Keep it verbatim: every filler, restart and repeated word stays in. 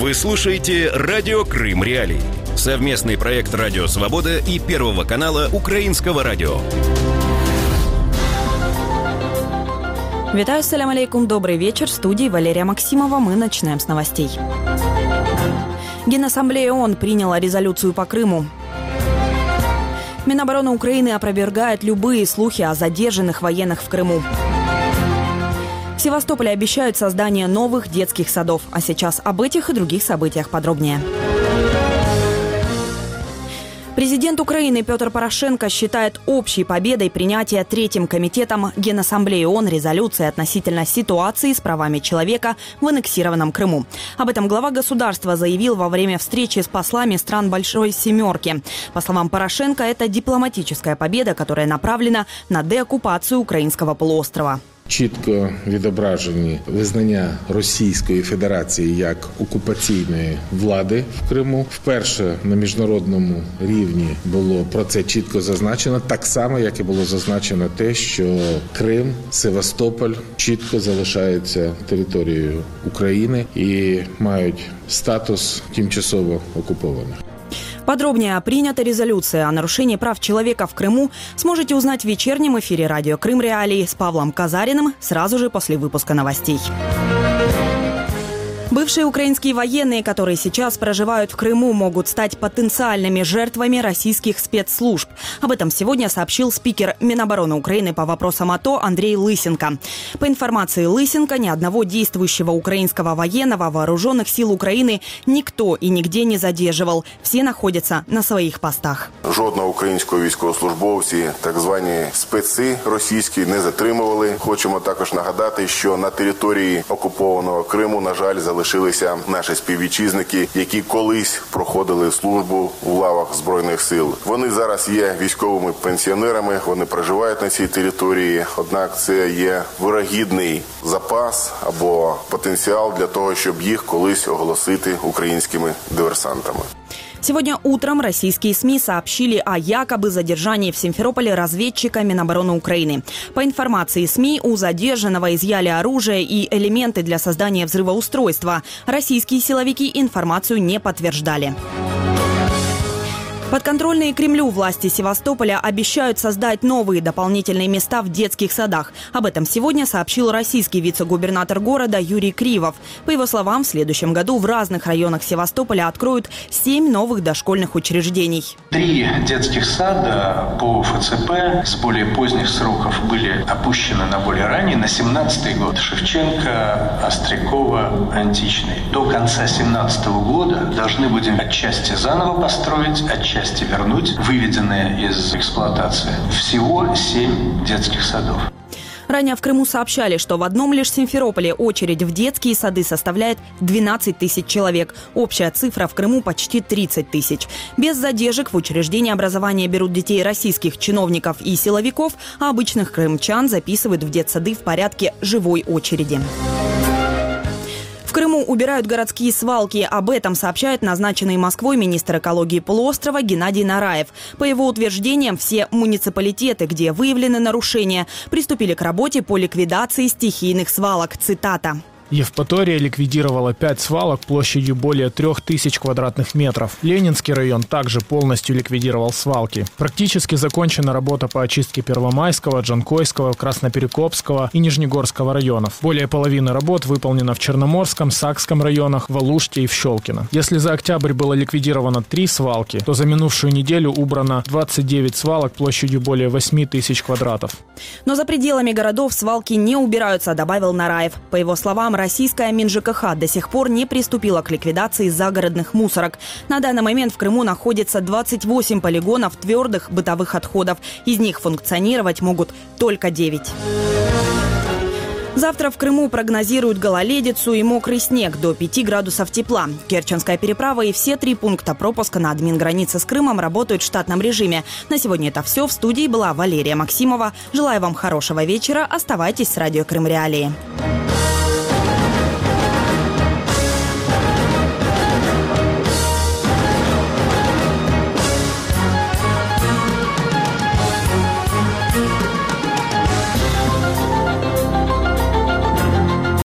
Вы слушаете «Радио Крым Реалии». Совместный проект «Радио Свобода» и Первого канала Украинского радио. Витаю, салям алейкум, добрый вечер. В студии Валерия Максимова. Мы начинаем с новостей. Генассамблея ООН приняла резолюцию по Крыму. Минобороны Украины опровергает любые слухи о задержанных военных в Крыму. В Севастополе обещают создание новых детских садов. А сейчас об этих и других событиях подробнее. Президент Украины Петр Порошенко считает общей победой принятия Третьим комитетом Генассамблеи ООН резолюции относительно ситуации с правами человека в аннексированном Крыму. Об этом глава государства заявил во время встречи с послами стран Большой Семерки. По словам Порошенко, это дипломатическая победа, которая направлена на деоккупацию украинского полуострова. Чітко відображені визнання Російської Федерації як окупаційної влади в Криму. Вперше на міжнародному рівні було про це чітко зазначено, так само, як і було зазначено те, що Крим, Севастополь чітко залишаються територією України і мають статус тимчасово окупованих. Подробнее о принятой резолюции о нарушении прав человека в Крыму сможете узнать в вечернем эфире «Радио Крым Реалии» с Павлом Казариным сразу же после выпуска новостей. Бывшие украинские военные, которые сейчас проживают в Крыму, могут стать потенциальными жертвами российских спецслужб. Об этом сегодня сообщил спикер Минобороны Украины по вопросам АТО Андрей Лысенко. По информации Лысенко, ни одного действующего украинского военного вооруженных сил Украины никто и нигде не задерживал. Все находятся на своих постах. Жодного українського військовослужбовці, так звані специ російські, не затримували. Хочемо також нагадати, що на території окупованого Криму, на жаль, залишилися наші співвітчизники, які колись проходили службу в лавах Збройних сил. Вони зараз є військовими пенсіонерами, вони проживають на цій території, однак це є вирогідний запас або потенціал для того, щоб їх колись оголосити українськими диверсантами. Сегодня утром российские СМИ сообщили о якобы задержании в Симферополе разведчика Минобороны Украины. По информации СМИ, у задержанного изъяли оружие и элементы для создания взрывоустройства. Российские силовики информацию не подтверждали. Подконтрольные Кремлю власти Севастополя обещают создать новые дополнительные места в детских садах. Об этом сегодня сообщил российский вице-губернатор города Юрий Кривов. По его словам, в следующем году в разных районах Севастополя откроют семь новых дошкольных учреждений. Три детских сада по ФЦП с более поздних сроков были опущены на более ранний, на семнадцатый год. Шевченко, Острякова, Античный. До конца семнадцатого года должны будем отчасти заново построить, отчасти части вернуть, выведенные из эксплуатации. Всего семь детских садов. Ранее в Крыму сообщали, что в одном лишь Симферополе очередь в детские сады составляет двенадцать тысяч человек. Общая цифра в Крыму почти тридцать тысяч. Без задержек в учреждения образования берут детей российских чиновников и силовиков, а обычных крымчан записывают в детсады в порядке живой очереди. В Крыму убирают городские свалки. Об этом сообщает назначенный Москвой министр экологии полуострова Геннадий Нараев. По его утверждениям, все муниципалитеты, где выявлены нарушения, приступили к работе по ликвидации стихийных свалок. Цитата. Евпатория ликвидировала пять свалок площадью более трех тысяч квадратных метров. Ленинский район также полностью ликвидировал свалки. Практически закончена работа по очистке Первомайского, Джанкойского, Красноперекопского и Нижнегорского районов. Более половины работ выполнено в Черноморском, Сакском районах, в Алуште и в Щелкино. Если за октябрь было ликвидировано три свалки, то за минувшую неделю убрано двадцать девять свалок площадью более восьми тысяч квадратов. Но за пределами городов свалки не убираются, добавил Нараев. По его словам, российская МинЖКХ до сих пор не приступила к ликвидации загородных мусорок. На данный момент в Крыму находится двадцать восемь полигонов твердых бытовых отходов. Из них функционировать могут только девять. Завтра в Крыму прогнозируют гололедицу и мокрый снег до пяти градусов тепла. Керченская переправа и все три пункта пропуска на админгранице с Крымом работают в штатном режиме. На сегодня это все. В студии была Валерия Максимова. Желаю вам хорошего вечера. Оставайтесь с «Радио Крым Реалии».